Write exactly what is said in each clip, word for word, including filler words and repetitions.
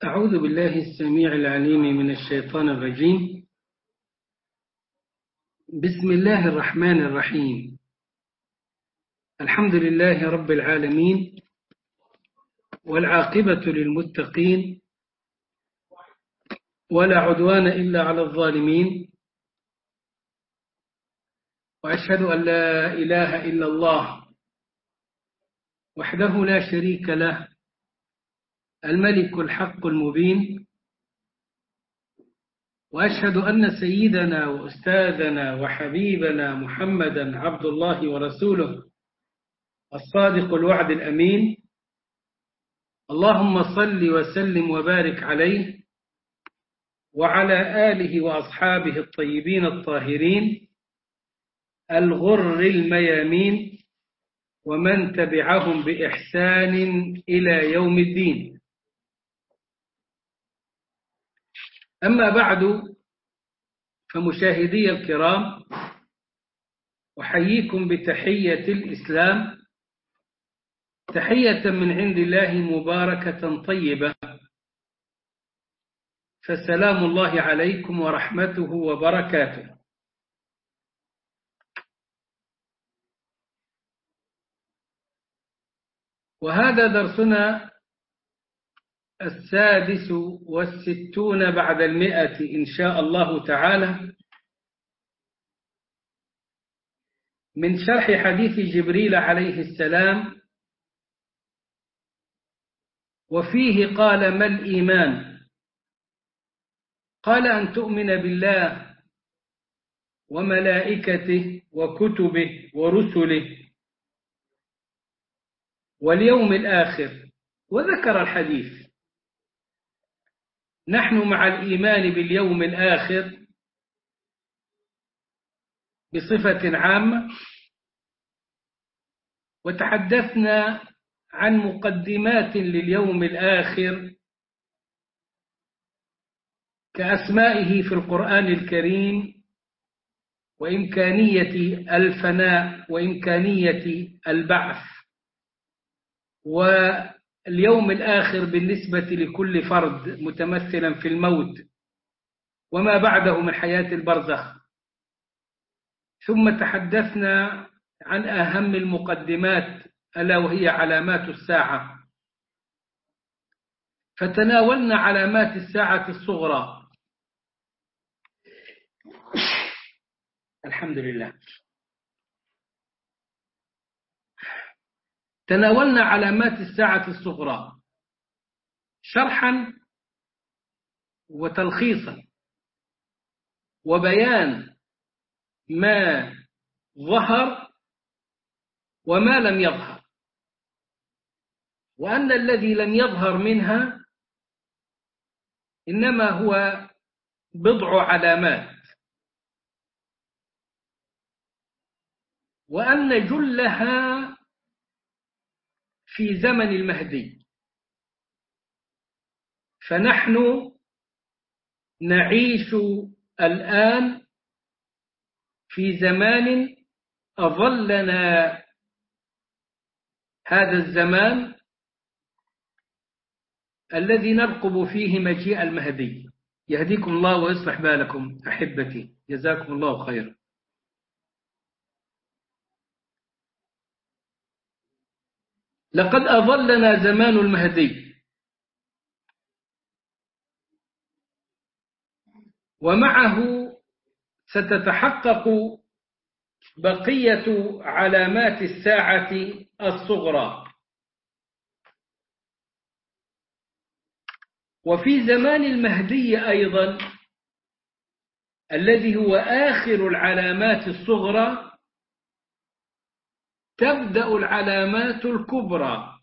أعوذ بالله السميع العليم من الشيطان الرجيم. بسم الله الرحمن الرحيم. الحمد لله رب العالمين، والعاقبة للمتقين، ولا عدوان إلا على الظالمين، وأشهد أن لا إله إلا الله وحده لا شريك له، الملك الحق المبين، وأشهد أن سيدنا وأستاذنا وحبيبنا محمدا عبد الله ورسوله الصادق الوعد الأمين. اللهم صل وسلم وبارك عليه وعلى آله وأصحابه الطيبين الطاهرين الغر الميامين، ومن تبعهم بإحسان إلى يوم الدين. أما بعد، فمشاهدي الكرام، أحييكم بتحية الإسلام، تحية من عند الله مباركة طيبة، فسلام الله عليكم ورحمته وبركاته. وهذا درسنا السادس والستون بعد المئة إن شاء الله تعالى من شرح حديث جبريل عليه السلام، وفيه قال: ما الإيمان؟ قال: أن تؤمن بالله وملائكته وكتبه ورسله واليوم الآخر، وذكر الحديث. نحن مع الإيمان باليوم الآخر بصفة عامة، وتحدثنا عن مقدمات لليوم الآخر كأسمائه في القرآن الكريم، وإمكانية الفناء وإمكانية البعث، واليوم الآخر بالنسبة لكل فرد متمثلا في الموت وما بعده من حياة البرزخ. ثم تحدثنا عن أهم المقدمات ألا وهي علامات الساعة، فتناولنا علامات الساعة الصغرى. الحمد لله. تناولنا علامات الساعة الصغرى شرحا وتلخيصا وبيان ما ظهر وما لم يظهر، وأن الذي لم يظهر منها إنما هو بضع علامات، وأن جلها في زمن المهدي. فنحن نعيش الآن في زمان أظلنا هذا الزمان الذي نرقب فيه مجيء المهدي. يهديكم الله ويصلح بالكم أحبتي، جزاكم الله خيرا. لقد أظلنا زمان المهدي، ومعه ستتحقق بقية علامات الساعة الصغرى. وفي زمان المهدي أيضا الذي هو آخر العلامات الصغرى تبدأ العلامات الكبرى.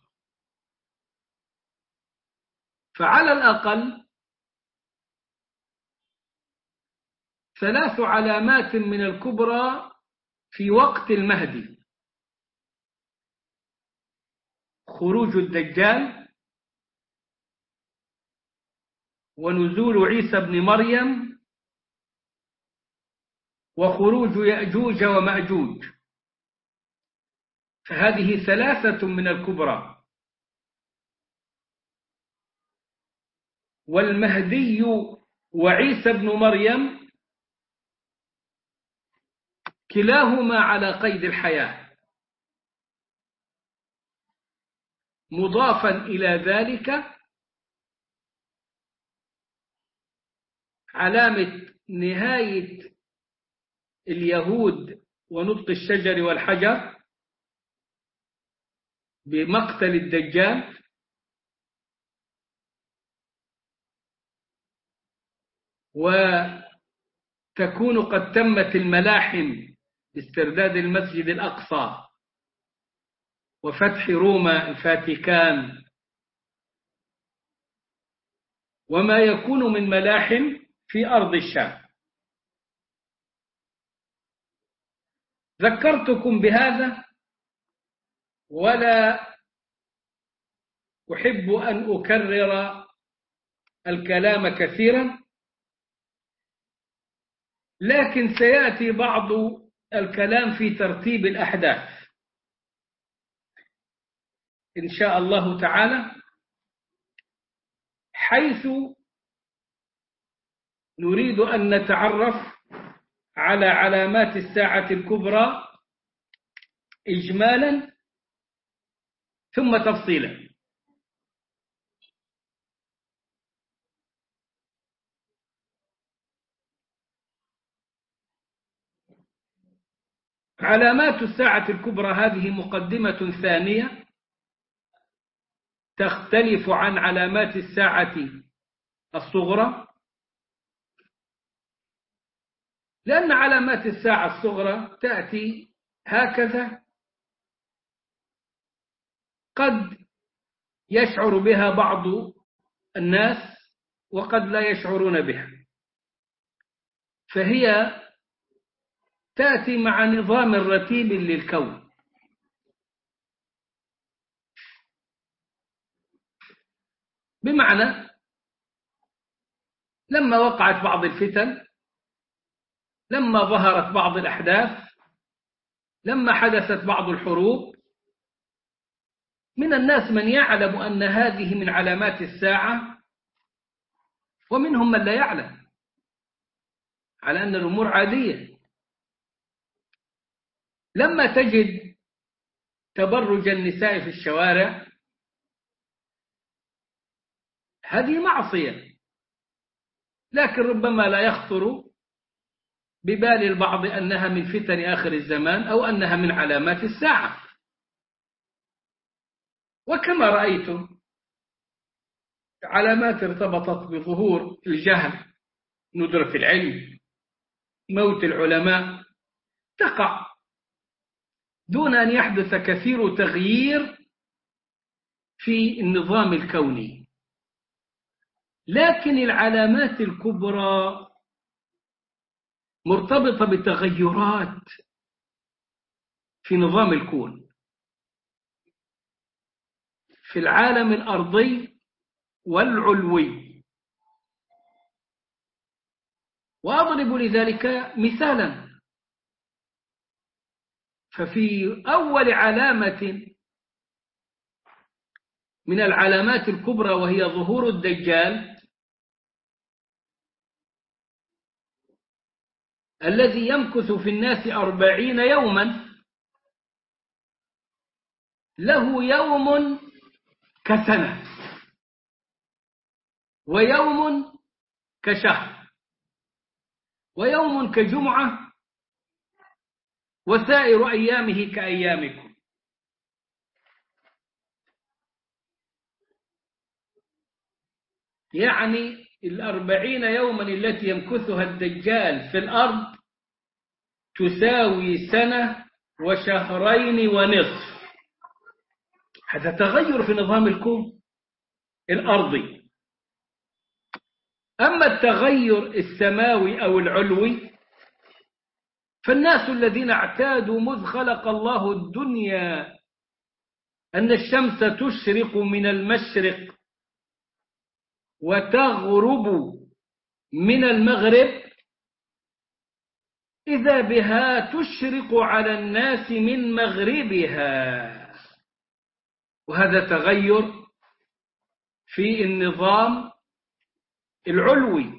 فعلى الأقل ثلاث علامات من الكبرى في وقت المهدي: خروج الدجال، ونزول عيسى بن مريم، وخروج يأجوج ومأجوج. فهذه ثلاثة من الكبرى. والمهدي وعيسى بن مريم كلاهما على قيد الحياة، مضافا إلى ذلك علامة نهاية اليهود ونطق الشجر والحجر بمقتل الدجال، وتكون قد تمت الملاحم باسترداد المسجد الأقصى وفتح روما الفاتيكان وما يكون من ملاحم في أرض الشام. ذكرتكم بهذا ولا أحب أن أكرر الكلام كثيرا، لكن سيأتي بعض الكلام في ترتيب الأحداث إن شاء الله تعالى، حيث نريد أن نتعرف على علامات الساعة الكبرى إجمالا ثم تفصيلا. علامات الساعة الكبرى هذه مقدمة ثانية تختلف عن علامات الساعة الصغرى، لأن علامات الساعة الصغرى تأتي هكذا قد يشعر بها بعض الناس وقد لا يشعرون بها، فهي تأتي مع نظام رتيب للكون. بمعنى لما وقعت بعض الفتن، لما ظهرت بعض الأحداث، لما حدثت بعض الحروب، من الناس من يعلم أن هذه من علامات الساعة ومنهم من لا يعلم، على أن الأمور عادية. لما تجد تبرج النساء في الشوارع هذه معصية، لكن ربما لا يخطر ببال البعض أنها من فتن آخر الزمان أو أنها من علامات الساعة. وكما رأيتم علامات ارتبطت بظهور الجهل، ندرة العلم، موت العلماء، تقع دون أن يحدث كثير تغيير في النظام الكوني. لكن العلامات الكبرى مرتبطة بتغيرات في نظام الكون، في العالم الأرضي والعلوي. وأضرب لذلك مثالا، ففي أول علامة من العلامات الكبرى وهي ظهور الدجال الذي يمكث في الناس أربعين يوما، له يوم كسنة ويوم كشهر ويوم كجمعة وسائر أيامه كأيامكم. يعني الأربعين يوما التي يمكثها الدجال في الأرض تساوي سنة وشهرين ونصف. هذا تغير في نظام الكون الأرضي. أما التغير السماوي أو العلوي فالناس الذين اعتادوا مذ خلق الله الدنيا أن الشمس تشرق من المشرق وتغرب من المغرب، إذا بها تشرق على الناس من مغربها، وهذا تغير في النظام العلوي.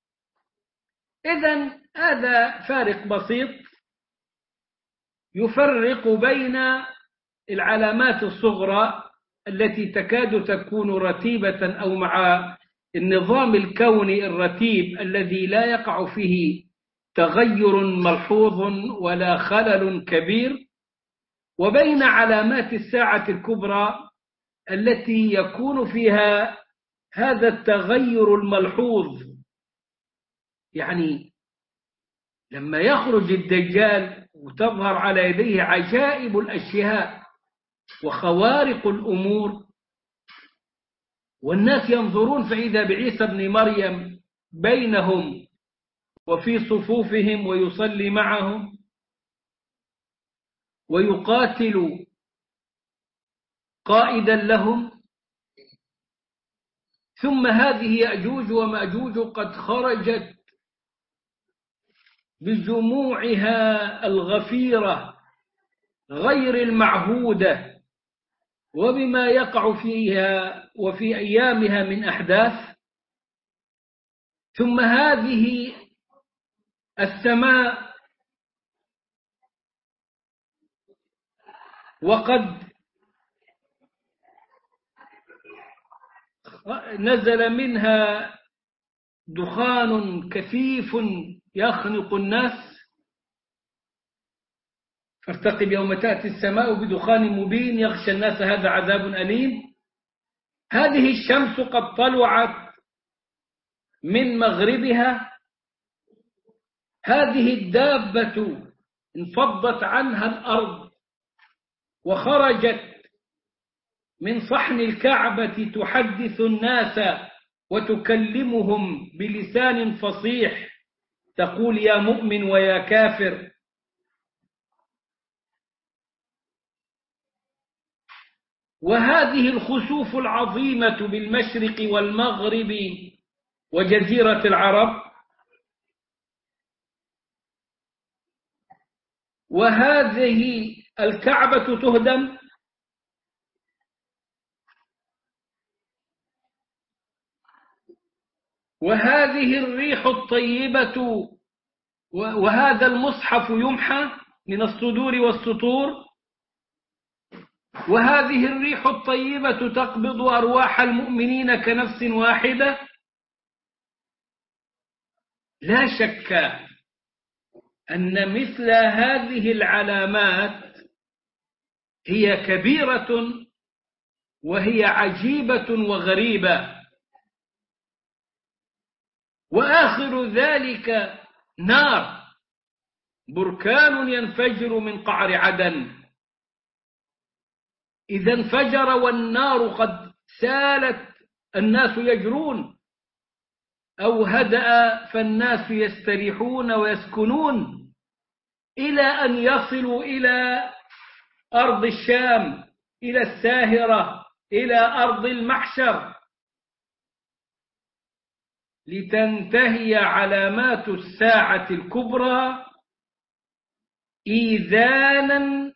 إذن هذا فارق بسيط يفرق بين العلامات الصغرى التي تكاد تكون رتيبة أو مع النظام الكوني الرتيب الذي لا يقع فيه تغير ملحوظ ولا خلل كبير، وبين علامات الساعة الكبرى التي يكون فيها هذا التغير الملحوظ. يعني لما يخرج الدجال وتظهر على يديه عجائب الأشياء وخوارق الأمور، والناس ينظرون فإذا بعيسى ابن مريم بينهم وفي صفوفهم ويصلي معهم ويقاتل قائدا لهم. ثم هذه يأجوج ومأجوج قد خرجت بجموعها الغفيرة غير المعهودة وبما يقع فيها وفي أيامها من أحداث. ثم هذه السماء وقد نزل منها دخان كثيف يخنق الناس، فارتقب يوم تأتي السماء بدخان مبين يغشى الناس هذا عذاب أليم. هذه الشمس قد طلعت من مغربها، هذه الدابة انفضت عنها الأرض وخرجت من صحن الكعبة تحدث الناس وتكلمهم بلسان فصيح تقول يا مؤمن ويا كافر. وهذه الخسوف العظيمة بالمشرق والمغرب وجزيرة العرب، وهذه الكعبة تهدم، وهذه الريح الطيبة وهذا المصحف يمحى من الصدور والسطور، وهذه الريح الطيبة تقبض أرواح المؤمنين كنفس واحدة. لا شك أن مثل هذه العلامات هي كبيرة وهي عجيبة وغريبة. وآخر ذلك نار، بركان ينفجر من قعر عدن. إذا انفجر والنار قد سالت الناس يجرون، أو هدأ فالناس يستريحون ويسكنون إلى أن يصلوا إلى أرض الشام، إلى الساهرة، إلى أرض المحشر، لتنتهي علامات الساعة الكبرى إيذانا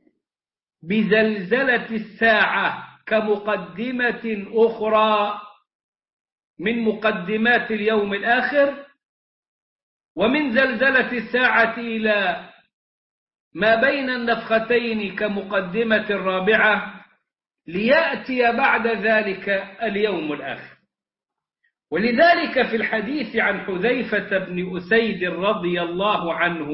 بزلزلة الساعة كمقدمة أخرى من مقدمات اليوم الآخر، ومن زلزلة الساعة إلى ما بين النفختين كمقدمة الرابعة، ليأتي بعد ذلك اليوم الآخر. ولذلك في الحديث عن حذيفة بن أسيد رضي الله عنه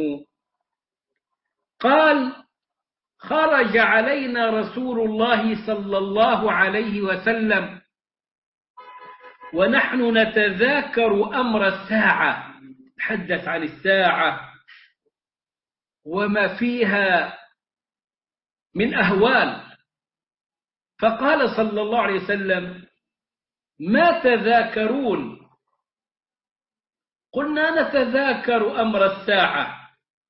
قال: خرج علينا رسول الله صلى الله عليه وسلم ونحن نتذاكر أمر الساعة، نتحدث عن الساعة وما فيها من أهوال، فقال صلى الله عليه وسلم: ما تذاكرون؟ قلنا: نتذاكر أمر الساعة.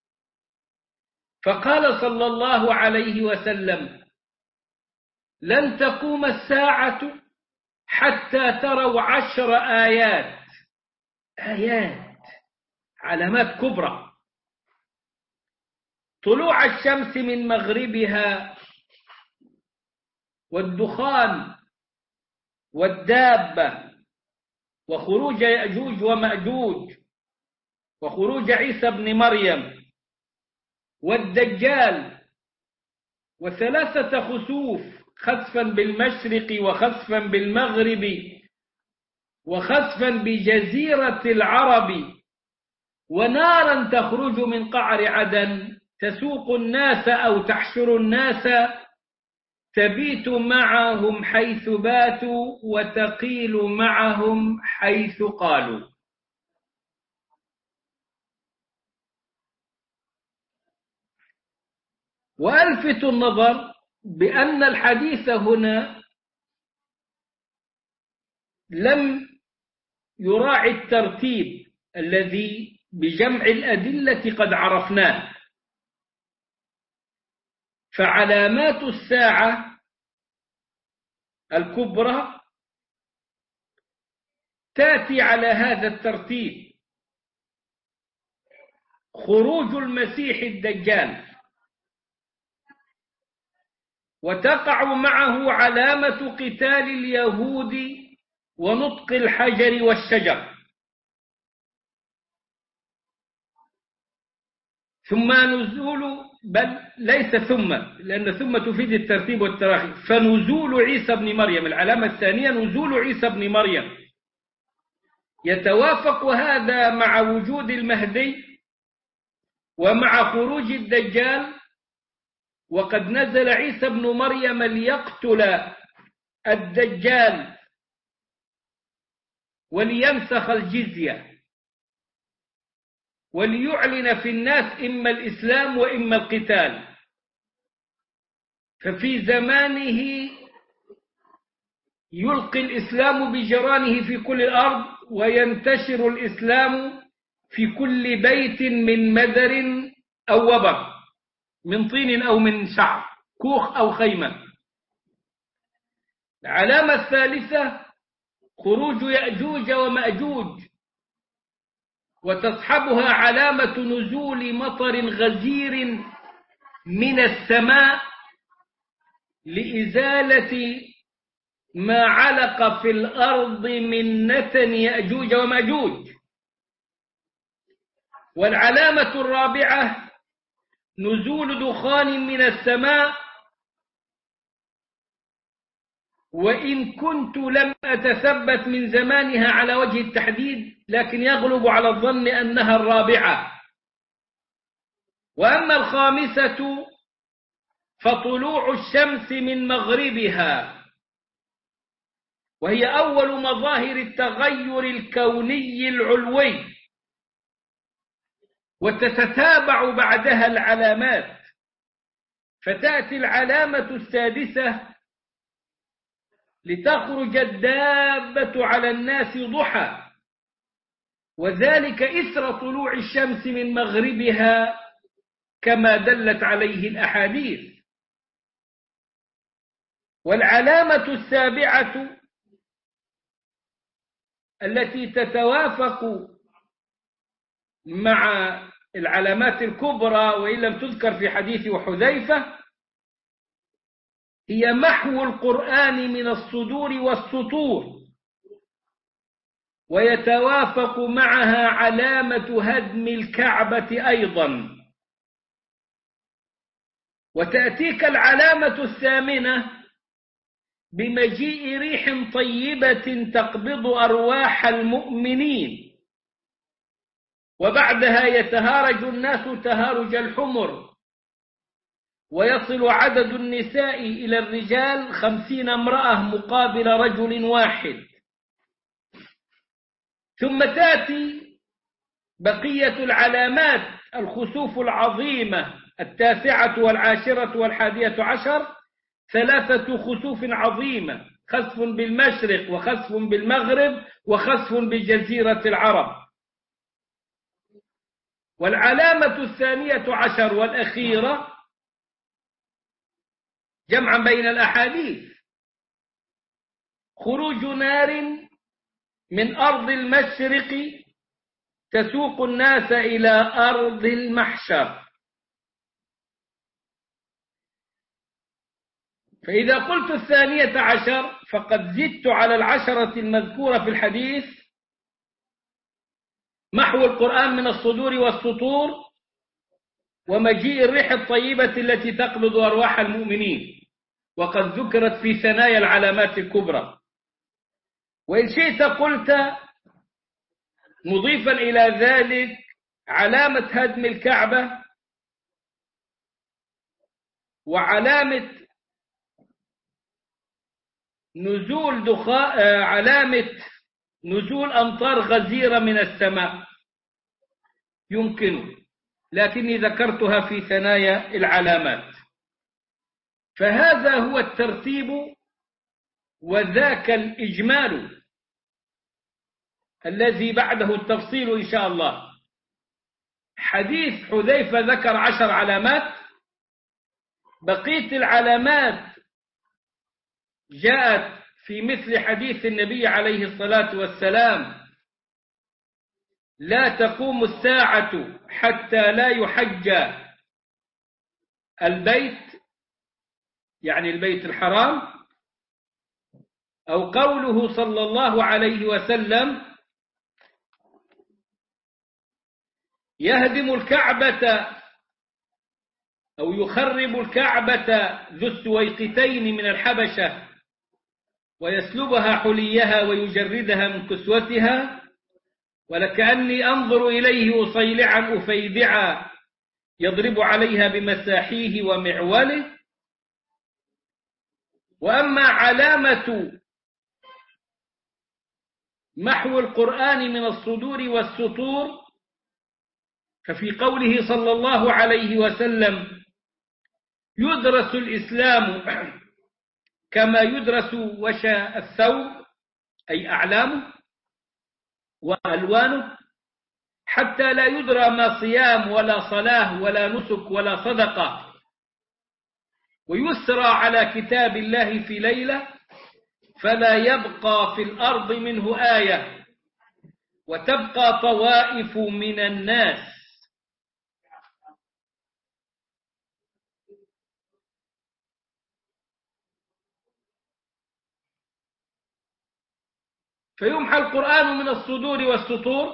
فقال صلى الله عليه وسلم: لن تقوم الساعة حتى تروا عشر آيات، آيات علامات كبرى: طلوع الشمس من مغربها، والدخان، والدابة، وخروج يأجوج ومأجوج وخروج عيسى بن مريم والدجال وثلاثة خسوف، خسفا بالمشرق وخسفا بالمغرب وخسفا بجزيرة العرب، ونارا تخرج من قعر عدن تسوق الناس أو تحشر الناس، تبيت معهم حيث باتوا وتقيل معهم حيث قالوا. وألفت النظر بأن الحديث هنا لم يراعي الترتيب الذي بجمع الأدلة قد عرفناه، فعلامات الساعة الكبرى تأتي على هذا الترتيب: خروج المسيح الدجال، وتقع معه علامة قتال اليهود ونطق الحجر والشجر، ثم نزول، بل ليس ثم، لأن ثم تفيد الترتيب والتراخي، فنزول عيسى بن مريم. العلامة الثانية نزول عيسى بن مريم، يتوافق هذا مع وجود المهدي ومع خروج الدجال، وقد نزل عيسى بن مريم ليقتل الدجال ولينسخ الجزية وليعلن في الناس إما الإسلام وإما القتال. ففي زمانه يلقي الإسلام بجرانه في كل الأرض، وينتشر الإسلام في كل بيت من مدر أو وبر، من طين أو من شعر، كوخ أو خيمة. العلامة الثالثة خروج يأجوج ومأجوج، وتصحبها علامة نزول مطر غزير من السماء لإزالة ما علق في الأرض من نتن يأجوج ومأجوج. والعلامة الرابعة نزول دخان من السماء، وإن كنت لم أتثبت من زمانها على وجه التحديد، لكن يغلب على الظن أنها الرابعة. وأما الخامسة فطلوع الشمس من مغربها، وهي أول مظاهر التغير الكوني العلوي، وتتتابع بعدها العلامات، فتأتي العلامة السادسة لتخرج الدابة على الناس ضحى، وذلك إثر طلوع الشمس من مغربها كما دلت عليه الأحاديث. والعلامة السابعة التي تتوافق مع العلامات الكبرى وإن لم تذكر في حديث حذيفة هي محو القرآن من الصدور والسطور، ويتوافق معها علامة هدم الكعبة أيضا. وتأتيك العلامة الثامنة بمجيء ريح طيبة تقبض أرواح المؤمنين، وبعدها يتهارج الناس تهارج الحمر، ويصل عدد النساء إلى الرجال خمسين امرأة مقابل رجل واحد. ثم تأتي بقية العلامات: الخسوف العظيمة التاسعة والعاشرة والحادية عشر، ثلاثة خسوف عظيمة: خسف بالمشرق وخسف بالمغرب وخسف بجزيرة العرب. والعلامة الثانية عشر والأخيرة جمعا بين الأحاديث: خروج نار من أرض المشرق تسوق الناس إلى أرض المحشر. فإذا قلت الثانية عشر فقد زدت على العشرة المذكورة في الحديث محو القرآن من الصدور والسطور، ومجيء الريح الطيبة التي تقبض أرواح المؤمنين، وقد ذكرت في ثنايا العلامات الكبرى. وإن شئت قلت مضيفا إلى ذلك علامة هدم الكعبة، وعلامة نزول دخان، علامة نزول أمطار غزيرة من السماء، يمكن، لكني ذكرتها في ثنايا العلامات. فهذا هو الترتيب وذاك الإجمال الذي بعده التفصيل إن شاء الله. حديث حذيفة ذكر عشر علامات، بقية العلامات جاءت في مثل حديث النبي عليه الصلاة والسلام: لا تقوم الساعة حتى لا يحج البيت، يعني البيت الحرام، أو قوله صلى الله عليه وسلم: يهدم الكعبة أو يخرب الكعبة ذو السويقتين من الحبشة ويسلبها حليها ويجردها من كسوتها، ولكأني أنظر إليه أصيلعا أفيدعا يضرب عليها بمساحيه ومعوله. وأما علامة محو القرآن من الصدور والسطور ففي قوله صلى الله عليه وسلم: يدرس الإسلام كما يدرس وشى الثوب، أي أعلامه وألوانه، حتى لا يدرى ما صيام ولا صلاة ولا نسك ولا صدقة، ويسرى على كتاب الله في ليلة فلا يبقى في الأرض منه آية، وتبقى طوائف من الناس. فيمحى القرآن من الصدور والسطور،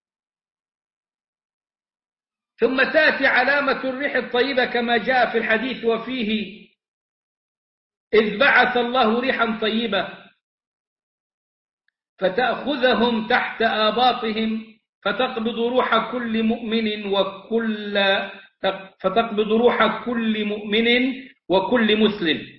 ثم تأتي علامة الريح الطيبة كما جاء في الحديث وفيه: إذ بعث الله ريحا طيبة فتأخذهم تحت آباطهم فتقبض روح كل مؤمن وكل فتقبض روح كل مؤمن وكل مسلم.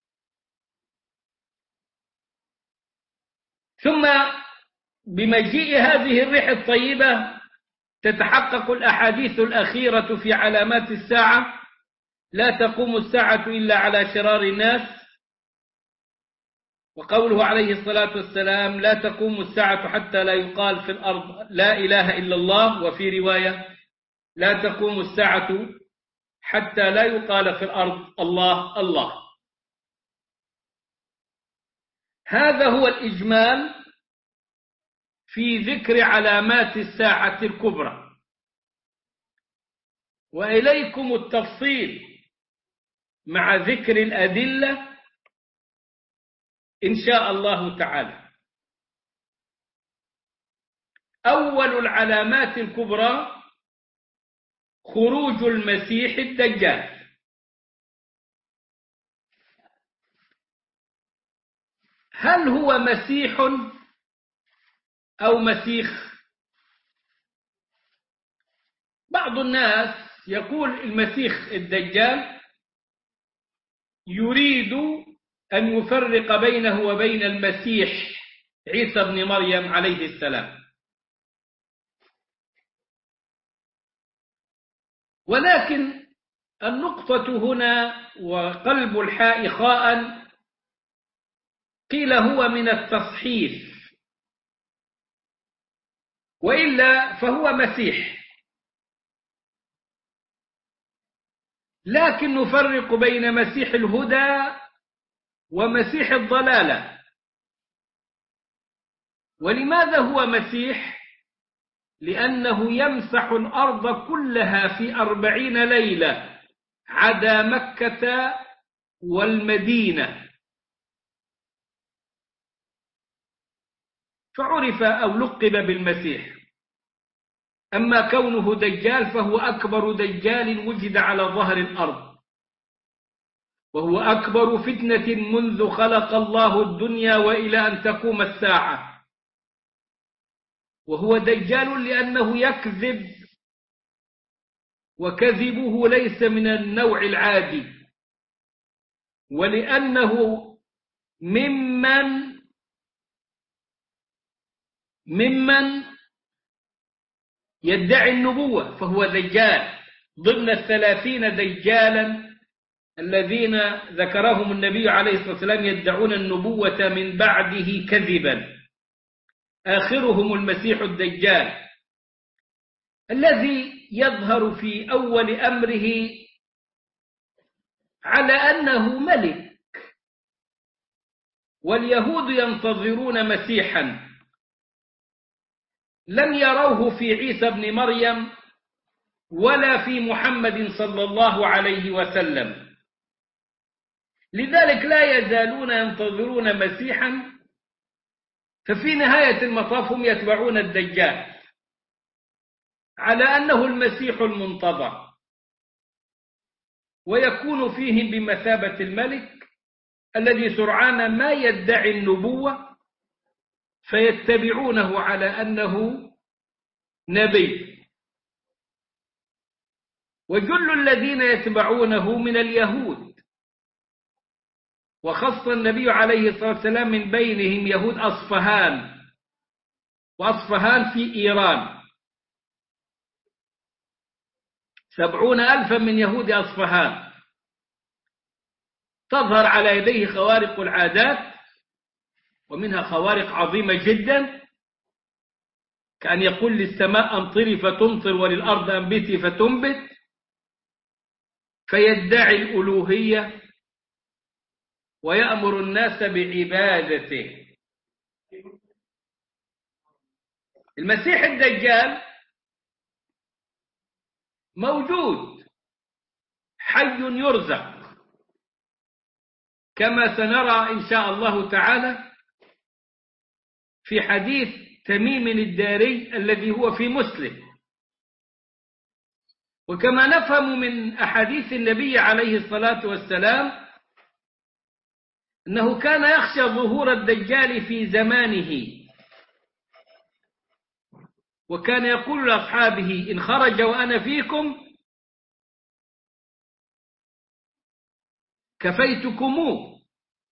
ثم بمجيء هذه الريح الطيبة تتحقق الأحاديث الأخيرة في علامات الساعة: لا تقوم الساعة إلا على شرار الناس، وقوله عليه الصلاة والسلام: لا تقوم الساعة حتى لا يقال في الأرض لا إله إلا الله، وفي رواية: لا تقوم الساعة حتى لا يقال في الأرض الله الله. هذا هو الإجمال في ذكر علامات الساعة الكبرى، وإليكم التفصيل مع ذكر الأدلة إن شاء الله تعالى. أول العلامات الكبرى خروج المسيح الدجال. هل هو مسيح أو مسيخ؟ بعض الناس يقول المسيح الدجال يريد أن يفرق بينه وبين المسيح عيسى بن مريم عليه السلام، ولكن النقطة هنا وقلب الحاء خاء، قيل هو من التصحيف، وإلا فهو مسيح، لكن نفرق بين مسيح الهدى ومسيح الضلالة. ولماذا هو مسيح؟ لأنه يمسح الأرض كلها في أربعين ليلة عدا مكة والمدينة، فعرف أو لقب بالمسيح. أما كونه دجال فهو أكبر دجال وجد على ظهر الأرض، وهو أكبر فتنة منذ خلق الله الدنيا وإلى أن تقوم الساعة. وهو دجال لأنه يكذب، وكذبه ليس من النوع العادي، ولأنه ممن ممن يدعي النبوة، فهو دجال ضمن الثلاثين دجالا الذين ذكرهم النبي عليه الصلاة والسلام يدعون النبوة من بعده كذبا، آخرهم المسيح الدجال الذي يظهر في أول أمره على أنه ملك، واليهود ينتظرون مسيحا لم يروه في عيسى بن مريم ولا في محمد صلى الله عليه وسلم، لذلك لا يزالون ينتظرون مسيحا، ففي نهاية المطاف هم يتبعون الدجال على أنه المسيح المنتظر، ويكون فيهم بمثابة الملك الذي سرعان ما يدعي النبوة، فيتبعونه على أنه نبي. وجل الذين يتبعونه من اليهود، وخص النبي عليه الصلاة والسلام من بينهم يهود أصفهان، وأصفهان في إيران، سبعون ألفا من يهود أصفهان تظهر على يديه خوارق العادات، ومنها خوارق عظيمة جدا، كأن يقول للسماء أمطري فتمطر وللأرض أنبتي فتنبت، فيدعي الألوهية ويأمر الناس بعبادته. المسيح الدجال موجود حي يرزق، كما سنرى إن شاء الله تعالى في حديث تميم الداري الذي هو في مسلم، وكما نفهم من أحاديث النبي عليه الصلاة والسلام أنه كان يخشى ظهور الدجال في زمانه، وكان يقول لأصحابه إن خرج وأنا فيكم كفيتكموه،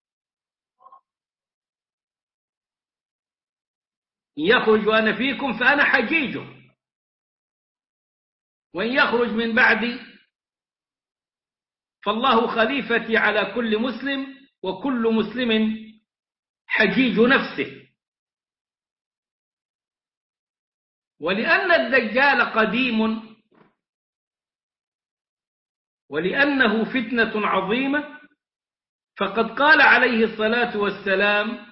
إن يخرج وأنا فيكم فأنا حجيجه، وإن يخرج من بعدي فالله خليفتي على كل مسلم، وكل مسلم حجيج نفسه. ولأن الدجال قديم، ولأنه فتنة عظيمة، فقد قال عليه الصلاة والسلام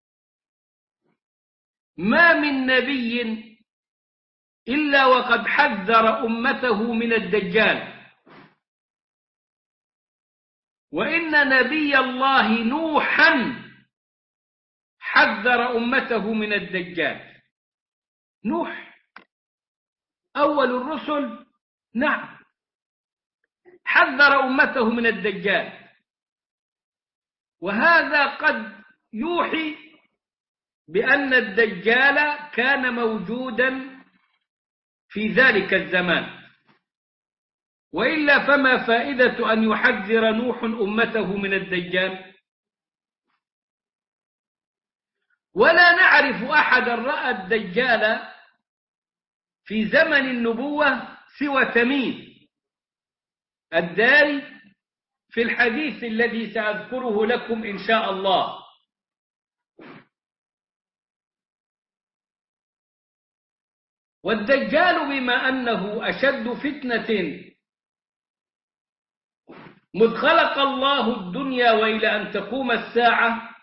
ما من نبي إلا وقد حذر أمته من الدجال، وإن نبي الله نوحا حذر أمته من الدجال. نوح أول الرسل، نعم، حذر أمته من الدجال، وهذا قد يوحي بأن الدجال كان موجودا في ذلك الزمان، وإلا فما فائدة أن يحذر نوح أمته من الدجال؟ ولا نعرف أحدا رأى الدجال في زمن النبوة سوى تميم الداري في الحديث الذي سأذكره لكم إن شاء الله. والدجال بما أنه أشد فتنة مذ خلق الله الدنيا وإلى أن تقوم الساعة،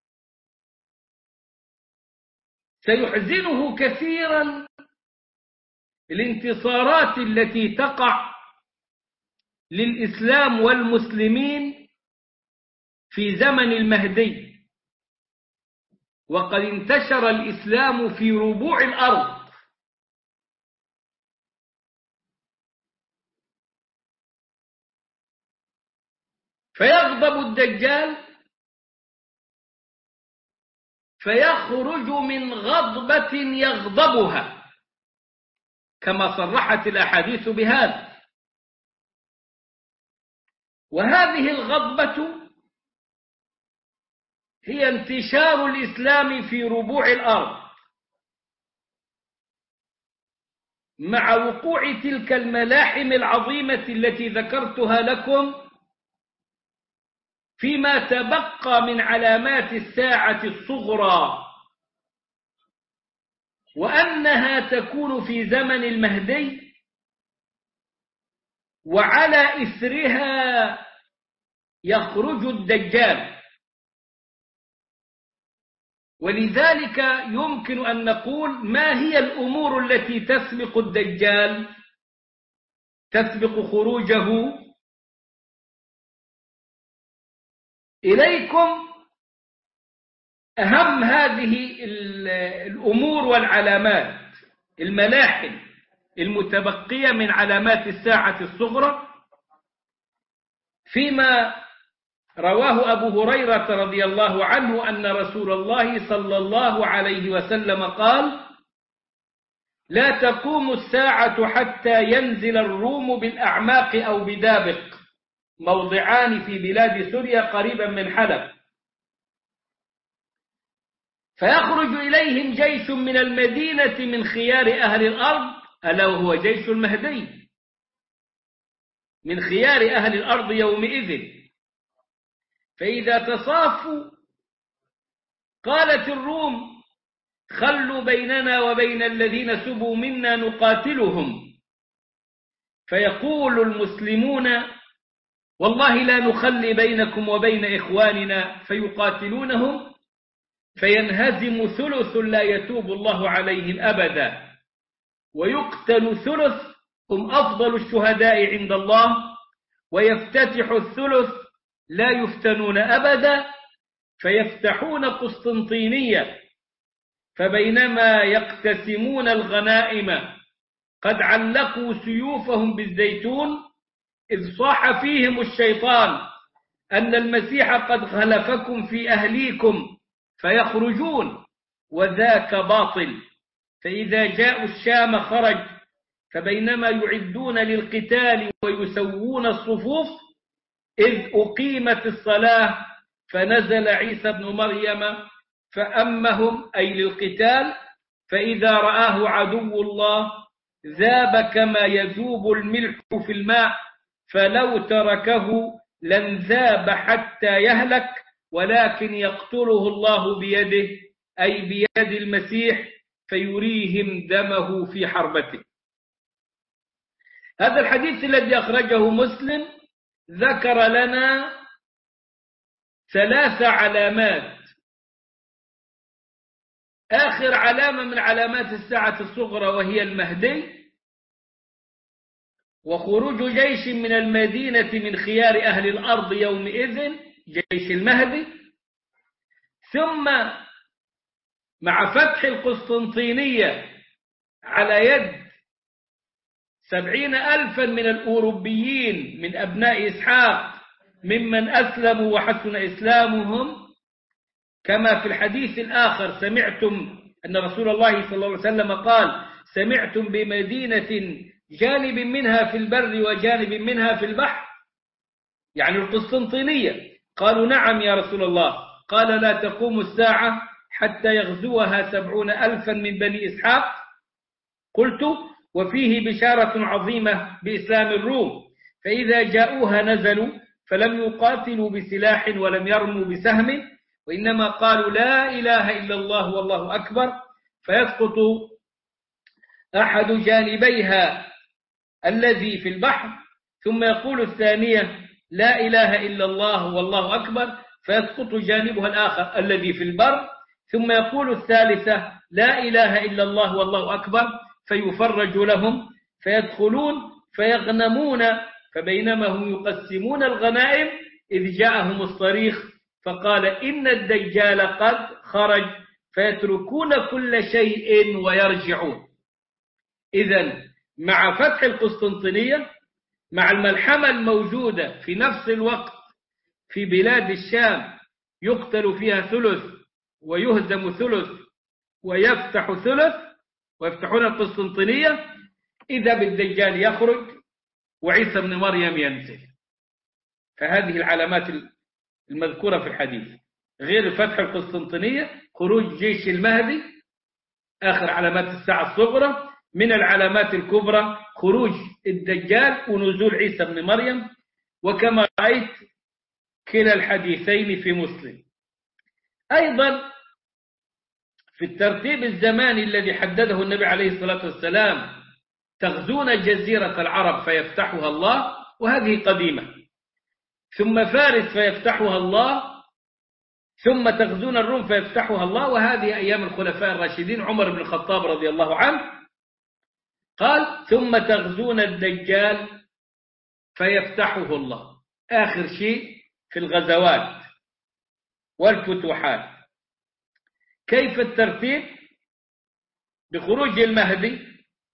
سيحزنه كثيرا الانتصارات التي تقع للإسلام والمسلمين في زمن المهدي، وقد انتشر الإسلام في ربوع الأرض، فيغضب الدجال فيخرج من غضبة يغضبها، كما صرحت الأحاديث بهذا. وهذه الغضبة هي انتشار الإسلام في ربوع الأرض، مع وقوع تلك الملاحم العظيمة التي ذكرتها لكم فيما تبقى من علامات الساعة الصغرى، وأنها تكون في زمن المهدي، وعلى إثرها يخرج الدجال. ولذلك يمكن أن نقول: ما هي الأمور التي تسبق الدجال، تسبق خروجه؟ إليكم أهم هذه الأمور والعلامات، الملاحم المتبقية من علامات الساعة الصغرى، فيما رواه أبو هريرة رضي الله عنه أن رسول الله صلى الله عليه وسلم قال: لا تقوم الساعة حتى ينزل الروم بالأعماق أو بدابق، موضعان في بلاد سوريا قريبا من حلب، فيخرج إليهم جيش من المدينة من خيار أهل الأرض، ألا وهو جيش المهدي، من خيار أهل الأرض يومئذ. فإذا تصافوا قالت الروم: خلوا بيننا وبين الذين سبوا منا نقاتلهم. فيقول المسلمون: والله لا نخلي بينكم وبين إخواننا، فيقاتلونهم، فينهزم ثلث لا يتوب الله عليهم أبدا، ويقتل ثلث هم أفضل الشهداء عند الله، ويفتتح الثلث لا يفتنون أبدا، فيفتحون قسطنطينية. فبينما يقتسمون الغنائم قد علقوا سيوفهم بالزيتون، إذ صاح فيهم الشيطان أن المسيح قد خلفكم في أهليكم، فيخرجون، وذاك باطل. فإذا جاءوا الشام خرج، فبينما يعدون للقتال ويسوون الصفوف إذ أقيمت الصلاة، فنزل عيسى بن مريم فأمهم، أي للقتال، فإذا رآه عدو الله ذاب كما يذوب الملح في الماء، فلو تركه لانذاب حتى يهلك، ولكن يقتله الله بيده، أي بيد المسيح، فيريهم دمه في حربته. هذا الحديث الذي أخرجه مسلم ذكر لنا ثلاث علامات. آخر علامة من علامات الساعة الصغرى وهي المهدي، وخروج جيش من المدينة من خيار أهل الأرض يومئذ، جيش المهدي. ثم مع فتح القسطنطينية على يد سبعين ألفا من الأوروبيين من أبناء إسحاق ممن أسلموا وحسن إسلامهم، كما في الحديث الآخر: سمعتم أن رسول الله صلى الله عليه وسلم قال: سمعتم بمدينة جانب منها في البر وجانب منها في البحر، يعني القسطنطينية. قالوا: نعم يا رسول الله. قال: لا تقوم الساعة حتى يغزوها سبعون ألفا من بني إسحاق. قلت: وفيه بشارة عظيمة بإسلام الروم، فإذا جاءوها نزلوا فلم يقاتلوا بسلاح ولم يرموا بسهم، وإنما قالوا: لا إله إلا الله والله أكبر، فيسقط أحد جانبيها الذي في البحر، ثم يقول الثانية: لا إله إلا الله والله أكبر، فيسقط جانبها الآخر الذي في البر، ثم يقول الثالثة: لا إله إلا الله والله أكبر، فيفرج لهم، فيدخلون فيغنمون. فبينما هم يقسمون الغنائم إذ جاءهم الصريخ فقال: إن الدجال قد خرج، فيتركون كل شيء ويرجعون. إذن مع فتح القسطنطينية، مع الملحمة الموجودة في نفس الوقت في بلاد الشام يقتل فيها ثلث ويهزم ثلث ويفتح ثلث ويفتحون القسطنطينية، إذا بالدجال يخرج وعيسى بن مريم ينزل. فهذه العلامات المذكورة في الحديث، غير فتح القسطنطينية، خروج جيش المهدي آخر علامات الساعة الصغرى. من العلامات الكبرى خروج الدجال ونزول عيسى بن مريم، وكما رأيت كلا الحديثين في مسلم. أيضا في الترتيب الزماني الذي حدده النبي عليه الصلاة والسلام، تغزون جزيرة العرب فيفتحها الله، وهذه قديمة، ثم فارس فيفتحها الله، ثم تغزون الروم فيفتحها الله، وهذه أيام الخلفاء الراشدين عمر بن الخطاب رضي الله عنه. قال ثم تغزون الدجال فيفتحه الله، آخر شيء في الغزوات والفتوحات. كيف الترتيب؟ بخروج المهدي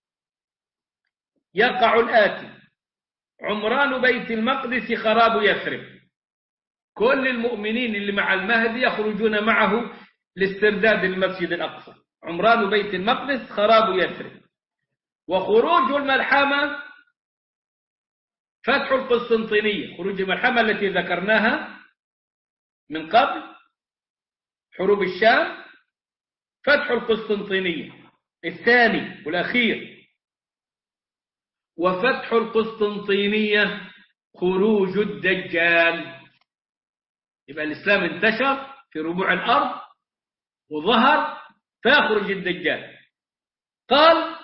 يقع الآتي: عمران بيت المقدس خراب يثرب، كل المؤمنين اللي مع المهدي يخرجون معه لاسترداد المسجد الأقصى. عمران بيت المقدس خراب يثرب. وخروج الملحمة فتح القسطنطينية، خروج الملحمة التي ذكرناها من قبل، حروب الشام، فتح القسطنطينية الثاني والأخير. وفتح القسطنطينية خروج الدجال. يبقى الإسلام انتشر في ربوع الأرض وظهر، فيخرج الدجال. قال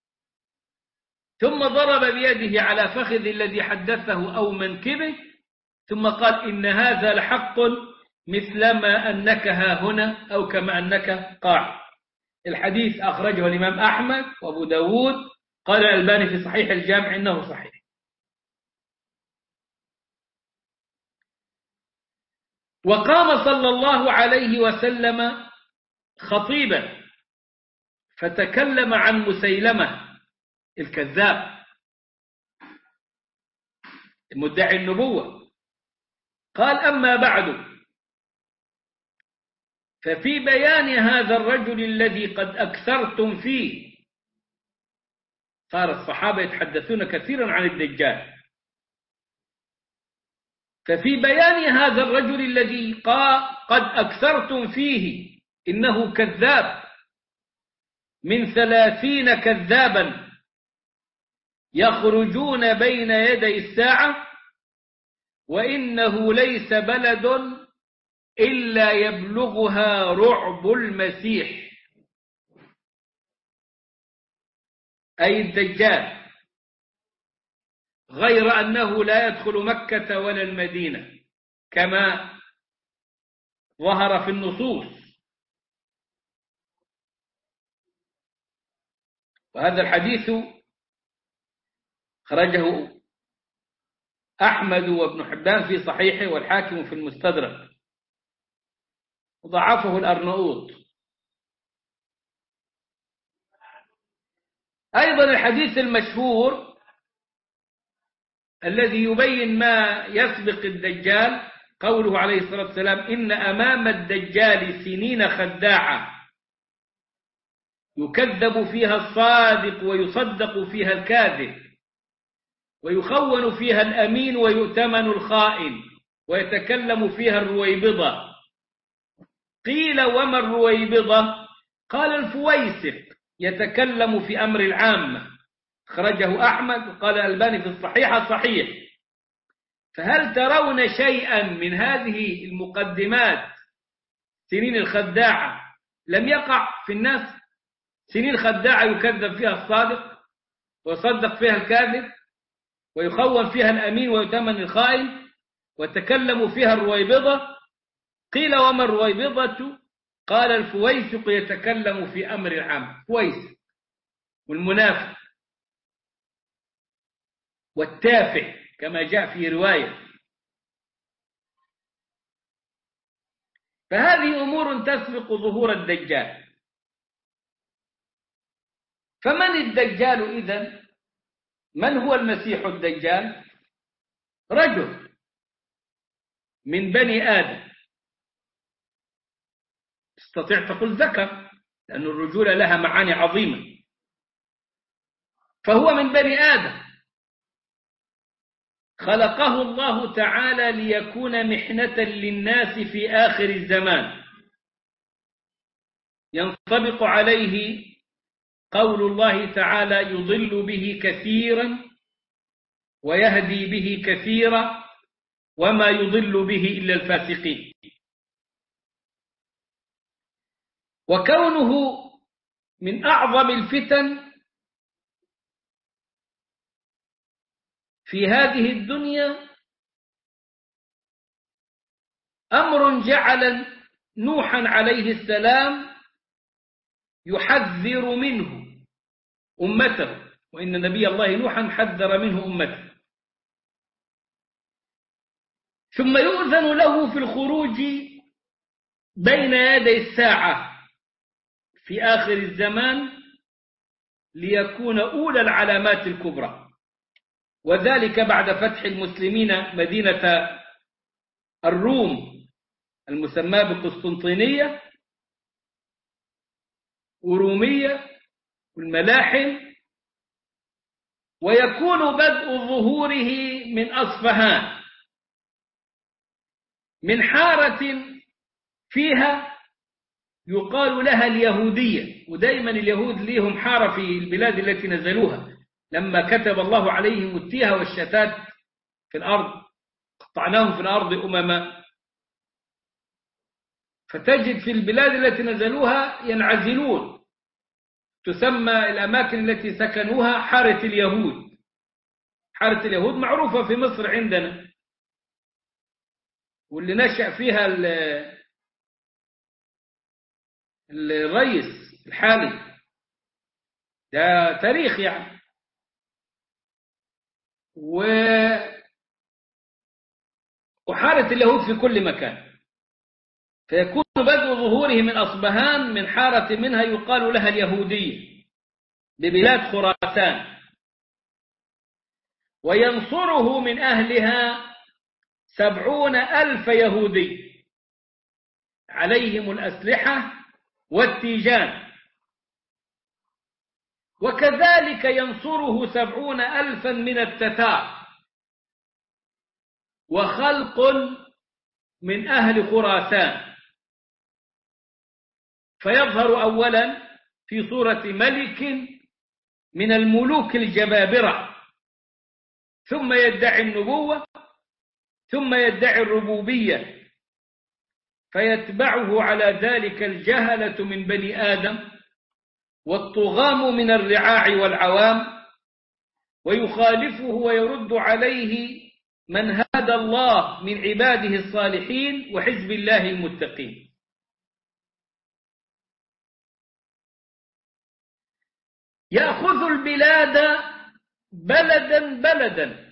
ثم ضرب بيده على فخذ الذي حدثه أو منكبه، ثم قال إن هذا لحق مثلما أنك ها هنا أو كما أنك قاعد. الحديث أخرجه الإمام أحمد وأبو داود، قال الألباني في صحيح الجامع إنه صحيح. وقام صلى الله عليه وسلم خطيبا فتكلم عن مسيلمة الكذاب المدعي النبوة. قال أما بعد، ففي بيان هذا الرجل الذي قد أكثرتم فيه، صار الصحابة يتحدثون كثيرا عن الدجال، ففي بيان هذا الرجل الذي قد أكثرتم فيه إنه كذاب من ثلاثين كذابا يخرجون بين يدي الساعة، وإنه ليس بلد إلا يبلغها رعب المسيح، أي الدجال، غير أنه لا يدخل مكة ولا المدينة كما ظهر في النصوص. وهذا الحديث خرجه أحمد وابن حبان في صحيحه والحاكم في المستدرك، وضعفه الأرناؤوط. أيضا الحديث المشهور الذي يبين ما يسبق الدجال، قوله عليه الصلاة والسلام إن أمام الدجال سنين خداعة يكذب فيها الصادق ويصدق فيها الكاذب، ويخون فيها الأمين ويؤتمن الخائن، ويتكلم فيها الرويبضة. قيل وما الرويبضة؟ قال الفويسق، يتكلم في أمر العامة. خرجه أحمد وقال الألباني في الصحيحة صحيح. فهل ترون شيئا من هذه المقدمات سنين الخداعة لم يقع في الناس؟ سنين خداعة يكذب فيها الصادق ويصدق فيها الكاذب ويخون فيها الأمين ويؤتمن الخائن وتكلم فيها الرويبضة. قيل وما الرويبضة؟ قال الفويسق، يتكلم في أمر العام. فويسق والمنافق والتافه كما جاء في رواية. فهذه أمور تسبق ظهور الدجال. فمن الدجال إذن؟ من هو المسيح الدجال؟ رجل من بني آدم. تستطيع تقول ذكر، لأن الرجولة لها معاني عظيمة، فهو من بني آدم، خلقه الله تعالى ليكون محنة للناس في آخر الزمان، ينطبق عليه قول الله تعالى: يضل به كثيرا ويهدي به كثيرا وما يضل به إلا الفاسقين. وكونه من أعظم الفتن في هذه الدنيا أمر جعل نوحا عليه السلام يحذر منه أمته، وإن نبي الله نوحا حذر منه أمته، ثم يؤذن له في الخروج بين يدي الساعة في آخر الزمان ليكون أولى العلامات الكبرى، وذلك بعد فتح المسلمين مدينة الروم المسمى بقسطنطينية ورومية والملاحم، ويكون بدء ظهوره من أصفهان، من حارة فيها يقال لها اليهودية. ودائما اليهود ليهم حارة في البلاد التي نزلوها، لما كتب الله عليهم التيهة والشتات في الأرض قطعناهم في الأرض أمما، فتجد في البلاد التي نزلوها ينعزلون، تسمى الأماكن التي سكنوها حارة اليهود. حارة اليهود معروفة في مصر عندنا، واللي نشأ فيها الرئيس الحالي ده تاريخ يعني. وحارة اليهود في كل مكان، فيكون بدء ظهوره من أصبهان، من حارة منها يقال لها اليهودية ببلاد خراسان، وينصره من أهلها سبعون ألف يهودي عليهم الأسلحة والتيجان، وكذلك ينصره سبعون ألفا من التتار وخلق من أهل خراسان. فيظهر أولا في صورة ملك من الملوك الجبابرة، ثم يدعي النبوة، ثم يدعي الربوبية، فيتبعه على ذلك الجهلة من بني آدم والطغام من الرعاع والعوام، ويخالفه ويرد عليه من هدى الله من عباده الصالحين وحزب الله المتقين. يأخذ البلاد بلدا بلدا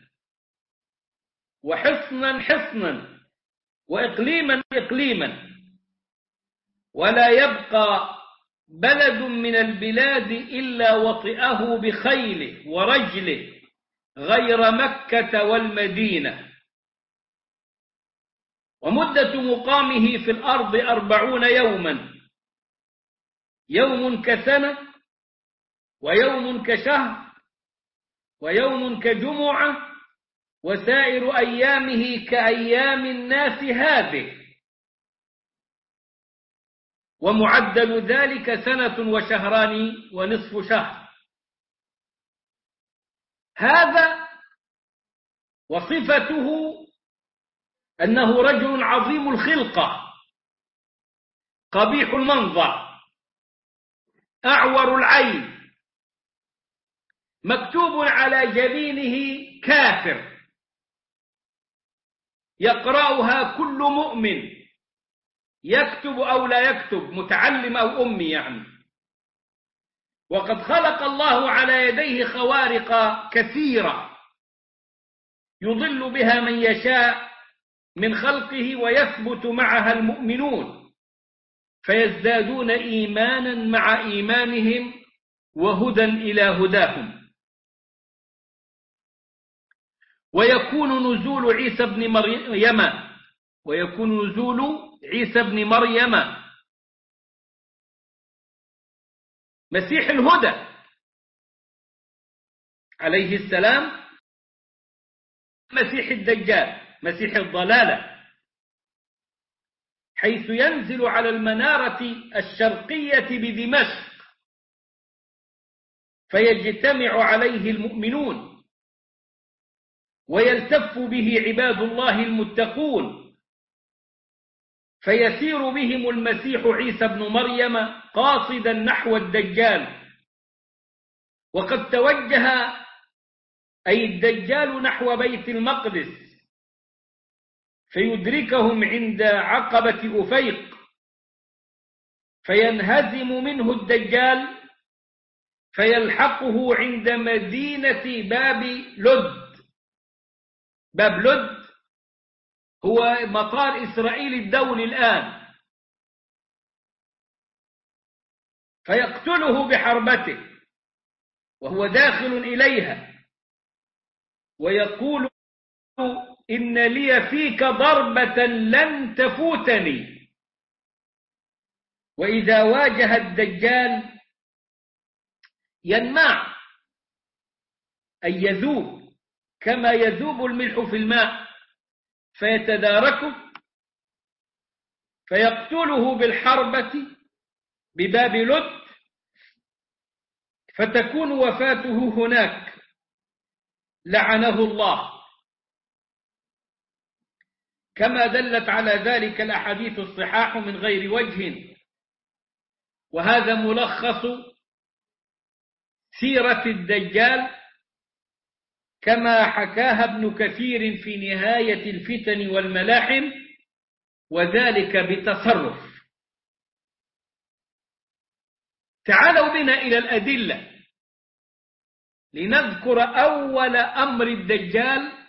وحصنا حصنا وإقليما إقليما، ولا يبقى بلد من البلاد إلا وطئه بخيله ورجله غير مكة والمدينة، ومدة مقامه في الأرض أربعون يوما، يوم كسنة ويوم كشهر ويوم كجمعة، وسائر أيامه كأيام الناس هذه، ومعدل ذلك سنة وشهران ونصف شهر. هذا وصفته أنه رجل عظيم الخلقة قبيح المنظر أعور العين، مكتوب على جبينه كافر، يقرأها كل مؤمن يكتب أو لا يكتب، متعلم أو أمي يعني. وقد خلق الله على يديه خوارق كثيرة يضل بها من يشاء من خلقه، ويثبت معها المؤمنون فيزدادون إيمانا مع إيمانهم وهدى إلى هداهم. ويكون نزول عيسى بن مريم ويكون نزول عيسى ابن مريم مسيح الهدى عليه السلام، مسيح الدجال مسيح الضلالة، حيث ينزل على المنارة الشرقية بدمشق فيجتمع عليه المؤمنون ويلتف به عباد الله المتقون، فيسير بهم المسيح عيسى ابن مريم قاصدا نحو الدجال، وقد توجه أي الدجال نحو بيت المقدس فيدركهم عند عقبة أفيق، فينهزم منه الدجال فيلحقه عند مدينة باب لد. باب لد هو مطار إسرائيل الدولي الآن، فيقتله بحربته وهو داخل إليها، ويقول إن لي فيك ضربة لن تفوتني. وإذا واجه الدجال ينمع أي يذوب كما يذوب الملح في الماء، فيتداركه فيقتله بالحربة بباب لد، فتكون وفاته هناك لعنه الله، كما دلت على ذلك الأحاديث الصحاح من غير وجه. وهذا ملخص سيرة الدجال كما حكاها ابن كثير في نهاية الفتن والملاحم، وذلك بتصرف. تعالوا بنا إلى الأدلة لنذكر أول أمر الدجال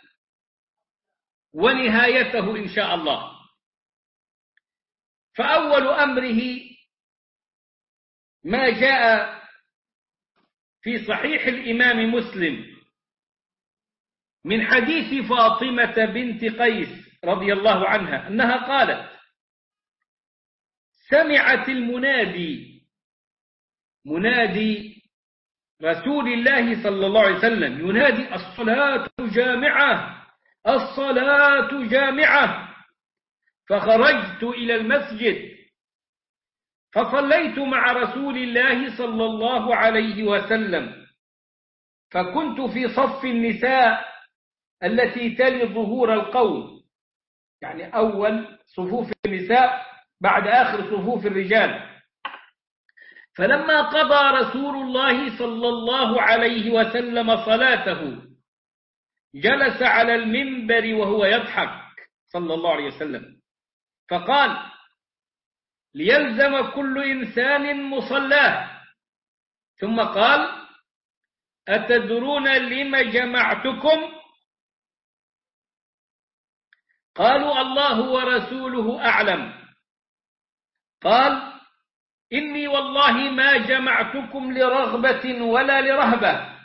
ونهايته إن شاء الله. فأول أمره ما جاء في صحيح الإمام مسلم من حديث فاطمة بنت قيس رضي الله عنها أنها قالت: سمعت المنادي منادي رسول الله صلى الله عليه وسلم ينادي: الصلاة جامعة الصلاة جامعة. فخرجت إلى المسجد فصليت مع رسول الله صلى الله عليه وسلم، فكنت في صف النساء التي تلي ظهور القوم، يعني أول صفوف النساء بعد آخر صفوف الرجال. فلما قضى رسول الله صلى الله عليه وسلم صلاته جلس على المنبر وهو يضحك صلى الله عليه وسلم، فقال: ليلزم كل إنسان مصلاه. ثم قال: أتدرون لم جمعتكم؟ قالوا: الله ورسوله أعلم. قال: إني والله ما جمعتكم لرغبة ولا لرهبة،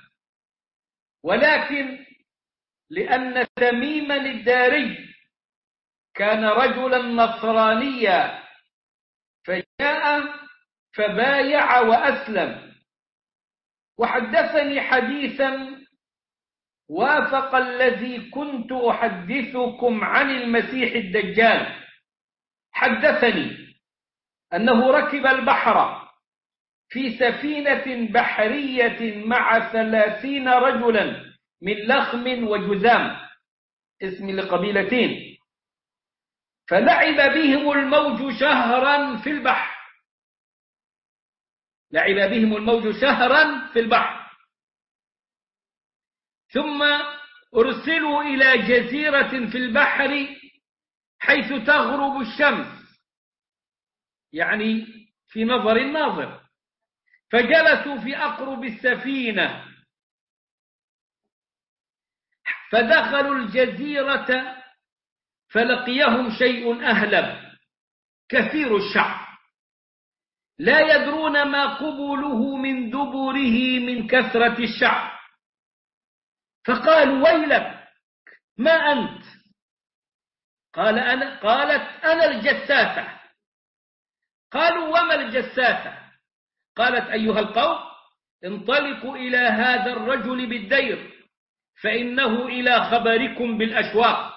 ولكن لأن تميما الداري كان رجلا نصرانيا فجاء فبايع وأسلم، وحدثني حديثا وافق الذي كنت أحدثكم عن المسيح الدجال. حدثني أنه ركب البحر في سفينة بحرية مع ثلاثين رجلا من لخم وجذام، اسم لقبيلتين، فلعب بهم الموج شهرا في البحر لعب بهم الموج شهرا في البحر ثم أرسلوا إلى جزيرة في البحر حيث تغرب الشمس، يعني في نظر الناظر، فجلسوا في أقرب السفينة، فدخلوا الجزيرة فلقيهم شيء أهلب كثير الشعر، لا يدرون ما قبله من دبره من كثرة الشعر، فقالوا: ويلك ما أنت؟ قال أنا قالت أنا الجساسة. قالوا وما الجساسة؟ قالت أيها القوم انطلقوا إلى هذا الرجل بالدير فإنه إلى خبركم بالأشواق.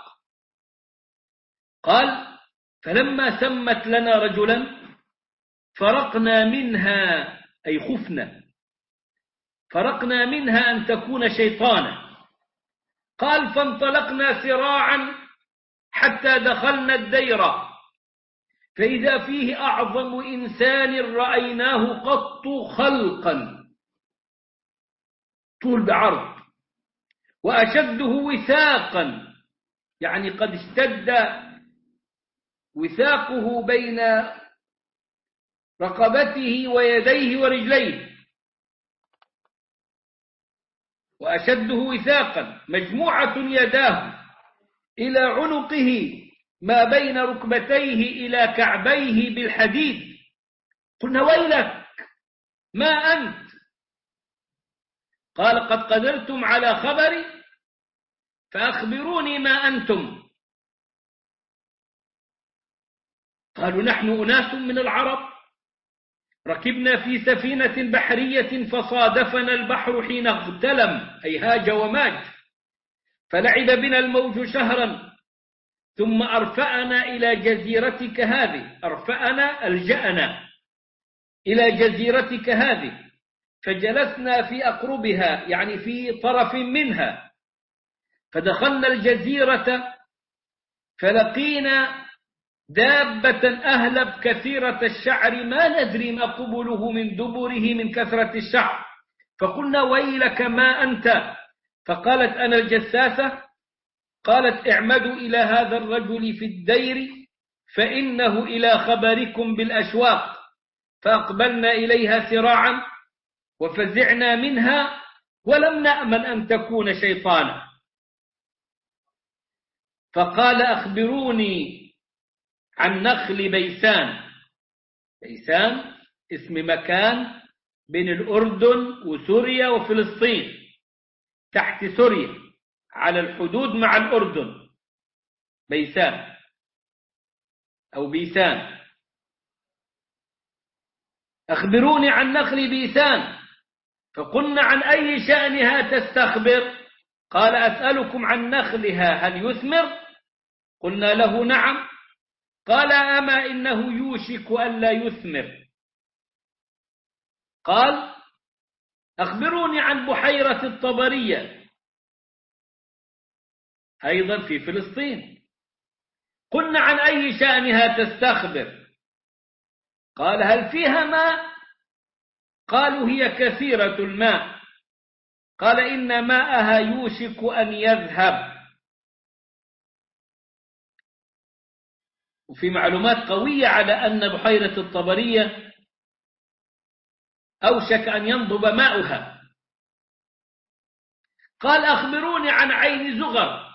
قال فلما سمت لنا رجلا فرقنا منها، أي خفنا، فرقنا منها أن تكون شيطانا. قال فانطلقنا سراعا حتى دخلنا الدير فإذا فيه أعظم إنسان رأيناه قط خلقا، طول بعرض، وأشده وثاقا، يعني قد اشتد وثاقه بين رقبته ويديه ورجليه، وأشده وثاقا، مجموعة يداه إلى عنقه ما بين ركبتيه إلى كعبيه بالحديد. قلنا ويلك ما أنت؟ قال قد قدرتم على خبري فأخبروني ما أنتم. قالوا نحن أناس من العرب ركبنا في سفينة بحرية فصادفنا البحر حين اغتلم، أي هاج وماج، فلعب بنا الموج شهرا ثم أرفأنا إلى جزيرتك هذه، أرفأنا ألجأنا إلى جزيرتك هذه، فجلسنا في أقربها يعني في طرف منها، فدخلنا الجزيرة فلقينا دابة أهلب كثيرة الشعر ما ندري ما قبله من دبره من كثرة الشعر، فقلنا ويلك ما أنت؟ فقالت أنا الجساسة. قالت اعمدوا إلى هذا الرجل في الدير فإنه إلى خبركم بالأشواق. فأقبلنا إليها سراعا وفزعنا منها ولم نأمن أن تكون شيطانا. فقال أخبروني عن نخل بيسان. بيسان اسم مكان بين الأردن وسوريا وفلسطين، تحت سوريا على الحدود مع الأردن، بيسان أو بيسان. أخبروني عن نخل بيسان. فقلنا عن أي شأنها تستخبر؟ قال أسألكم عن نخلها هل يثمر؟ قلنا له نعم. قال أما إنه يوشك ألا يثمر. قال أخبروني عن بحيرة الطبرية أيضا في فلسطين. قلنا عن أي شأنها تستخبر؟ قال هل فيها ماء؟ قالوا هي كثيرة الماء. قال إن ماءها يوشك أن يذهب. وفي معلومات قوية على أن بحيرة الطبرية أوشك أن ينضب ماؤها. قال أخبروني عن عين زغر،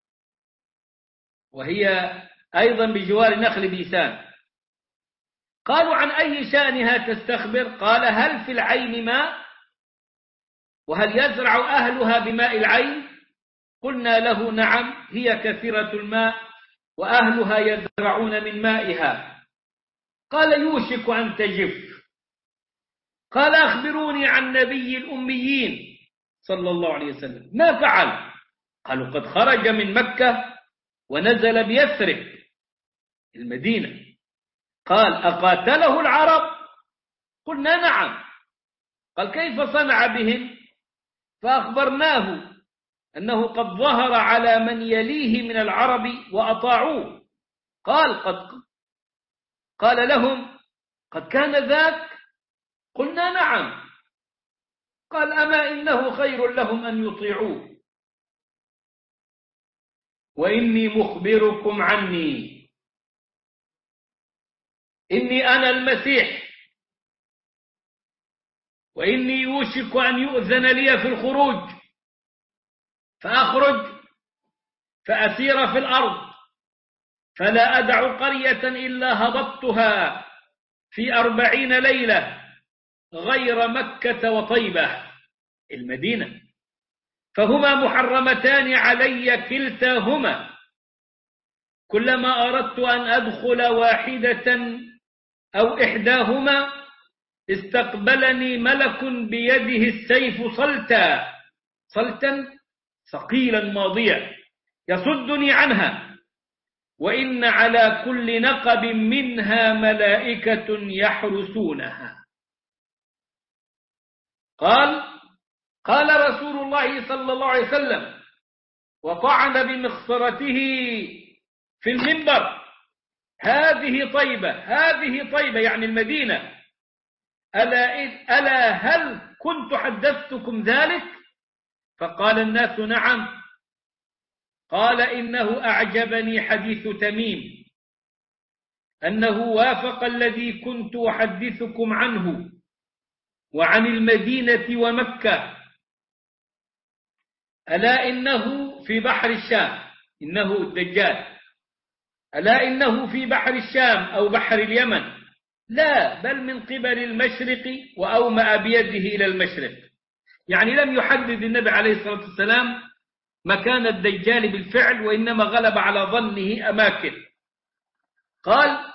وهي أيضا بجوار نخل بيسان. قالوا عن أي شأنها تستخبر؟ قال هل في العين ماء؟ وهل يزرع أهلها بماء العين؟ قلنا له نعم، هي كثيرة الماء وأهلها يزرعون من مائها. قال يوشك أن تجف. قال أخبروني عن نبي الأميين صلى الله عليه وسلم ما فعل؟ قالوا قد خرج من مكة ونزل بيثرب المدينة. قال أقاتله العرب؟ قلنا نعم. قال كيف صنع بهم؟ فأخبرناه أنه قد ظهر على من يليه من العرب وأطاعوه. قال قد قال لهم قد كان ذاك؟ قلنا نعم. قال أما إنه خير لهم أن يطيعوه. وإني مخبركم عني، إني أنا المسيح، وإني يوشك أن يؤذن لي في الخروج فأخرج فأسير في الأرض فلا أدع قرية إلا هبطتها في أربعين ليلة غير مكة وطيبة المدينة، فهما محرمتان علي كلتاهما. كلما أردت أن أدخل واحدة أو إحداهما استقبلني ملك بيده السيف صلتا صلتا ثقيلا ماضيا يصدني عنها، وإن على كل نقب منها ملائكة يحرسونها. قال قال رسول الله صلى الله عليه وسلم وطعن بمخصرته في المنبر: هذه طيبة، هذه طيبة يعني المدينة، ألا, ألا هل كنت حدثتكم ذلك؟ فقال الناس: نعم. قال: إنه أعجبني حديث تميم، أنه وافق الذي كنت أحدثكم عنه وعن المدينة ومكة. ألا إنه في بحر الشام، إنه الدجال، ألا إنه في بحر الشام أو بحر اليمن، لا بل من قبل المشرق، وأومأ بيده إلى المشرق. يعني لم يحدد النبي عليه الصلاة والسلام مكان الدجال بالفعل، وإنما غلب على ظنه أماكن. قال: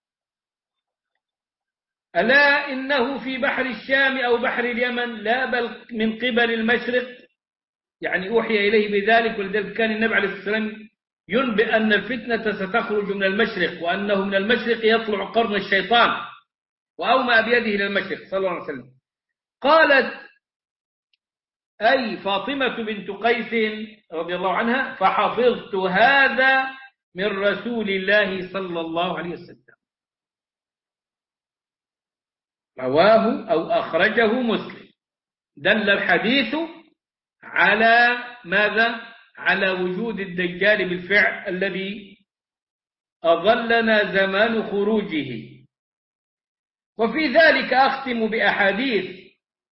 ألا إنه في بحر الشام أو بحر اليمن، لا بل من قبل المشرق، يعني أوحي إليه بذلك. ولذلك كان النبي عليه الصلاة والسلام ينبئ أن الفتنة ستخرج من المشرق، وأنه من المشرق يطلع قرن الشيطان، وأومأ بيده إلى المشرق صلى الله عليه وسلم. قالت أي فاطمة بنت قيس رضي الله عنها: فحفظت هذا من رسول الله صلى الله عليه وسلم. رواه أو أخرجه مسلم. دل الحديث على ماذا؟ على وجود الدجال بالفعل الذي أظلنا زمان خروجه. وفي ذلك أختم بأحاديث،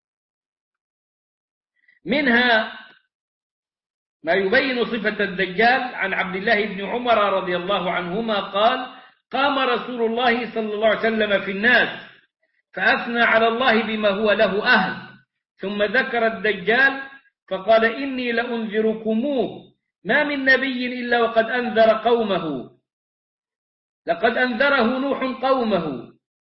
منها ما يبين صفة الدجال. عن عبد الله بن عمر رضي الله عنهما قال: قام رسول الله صلى الله عليه وسلم في الناس فأثنى على الله بما هو له أهل، ثم ذكر الدجال فقال: إني لأنذركموه، ما من نبي إلا وقد أنذر قومه، لقد أنذره نوح قومه،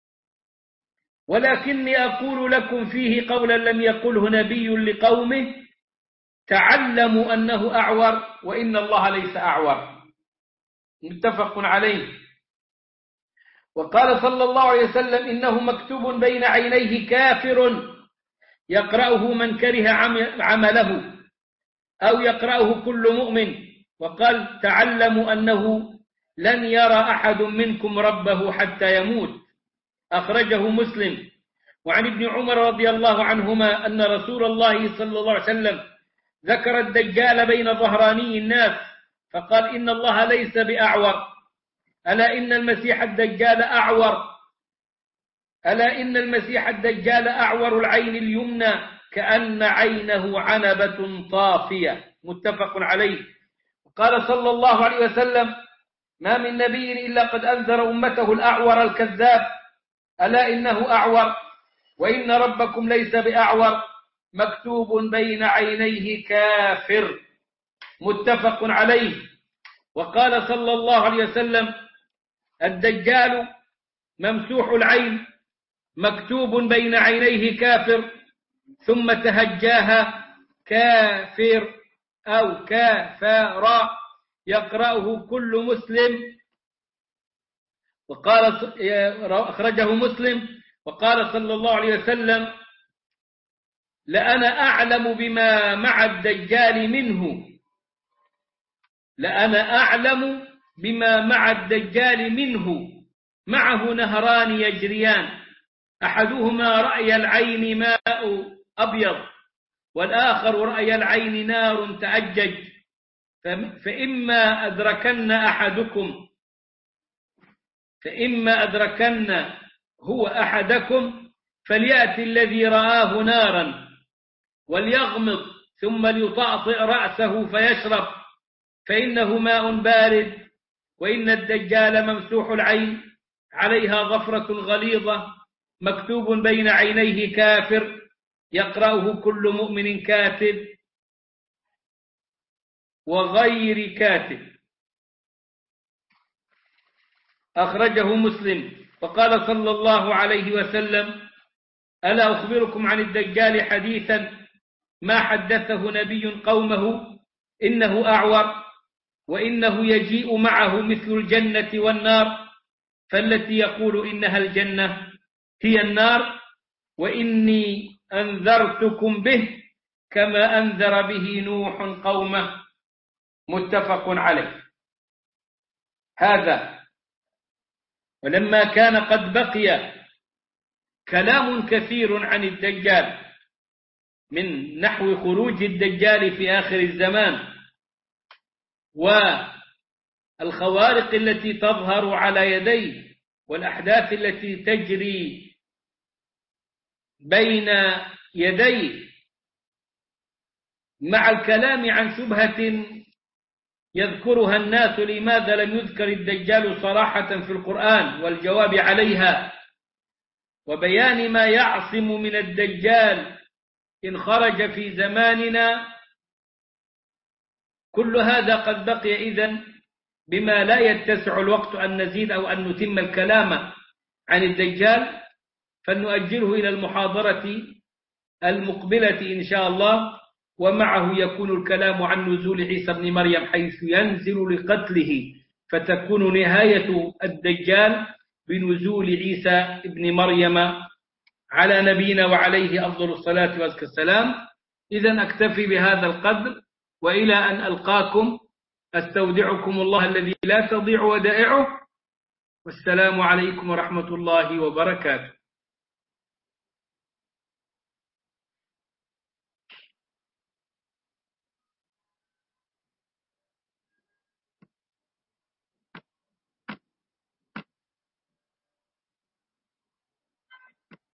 ولكني أقول لكم فيه قولا لم يقله نبي لقومه: تعلموا أنه أعور وإن الله ليس أعور. متفق عليه. وقال صلى الله عليه وسلم: إنه مكتوب بين عينيه كافر يقرأه من كره عمله أو يقرأه كل مؤمن. وقال: تعلموا أنه لن يرى أحد منكم ربه حتى يموت. أخرجه مسلم. وعن ابن عمر رضي الله عنهما أن رسول الله صلى الله عليه وسلم ذكر الدجال بين ظهراني الناس فقال: إن الله ليس بأعور، ألا إن المسيح الدجال أعور، ألا إن المسيح الدجال أعور العين اليمنى كأن عينه عنبة طافية. متفق عليه. قال صلى الله عليه وسلم: ما من نبي إلا قد أنذر أمته الأعور الكذاب، ألا إنه أعور وإن ربكم ليس بأعور مكتوب بين عينيه كافر. متفق عليه. وقال صلى الله عليه وسلم: الدجال ممسوح العين مكتوب بين عينيه كافر، ثم تهجاها كافر أو كافر يقرأه كل مسلم. وقال أخرجه مسلم. وقال صلى الله عليه وسلم: لأنا أعلم بما مع الدجال منه، لأنا أعلم بما مع الدجال منه، معه نهران يجريان، أحدهما رأي العين ماء أبيض، والآخر رأي العين نار تأجج، فإما أدركن أحدكم فإما أدركن هو أحدكم فليأتي الذي رآه نارا وليغمض ثم ليطأطئ رأسه فيشرب، فإنه ماء بارد، وإن الدجال ممسوح العين عليها ظفرة غليظة مكتوب بين عينيه كافر يقرأه كل مؤمن كاتب وغير كاتب. أخرجه مسلم. وقال صلى الله عليه وسلم: ألا أخبركم عن الدجال حديثا ما حدثه نبي قومه إنه أعور، وإنه يجيء معه مثل الجنة والنار، فالتي يقول إنها الجنة هي النار، وإني أنذرتكم به كما أنذر به نوح قومه. متفق عليه. هذا. ولما كان قد بقي كلام كثير عن الدجال من نحو خروج الدجال في آخر الزمان والخوارق التي تظهر على يديه والأحداث التي تجري بين يديه، مع الكلام عن شبهة يذكرها الناس لماذا لم يذكر الدجال صراحة في القرآن والجواب عليها، وبيان ما يعصم من الدجال إن خرج في زماننا. كل هذا قد بقي إذن بما لا يتسع الوقت أن نزيد أو أن نتم الكلام عن الدجال، فلنؤجله إلى المحاضرة المقبلة إن شاء الله، ومعه يكون الكلام عن نزول عيسى بن مريم حيث ينزل لقتله، فتكون نهاية الدجال بنزول عيسى بن مريم على نبينا وعليه أفضل الصلاة والسلام. إذن أكتفي بهذا القدر، وإلى أن ألقاكم أستودعكم الله الذي لا تضيع ودائعه، والسلام عليكم ورحمة الله وبركاته.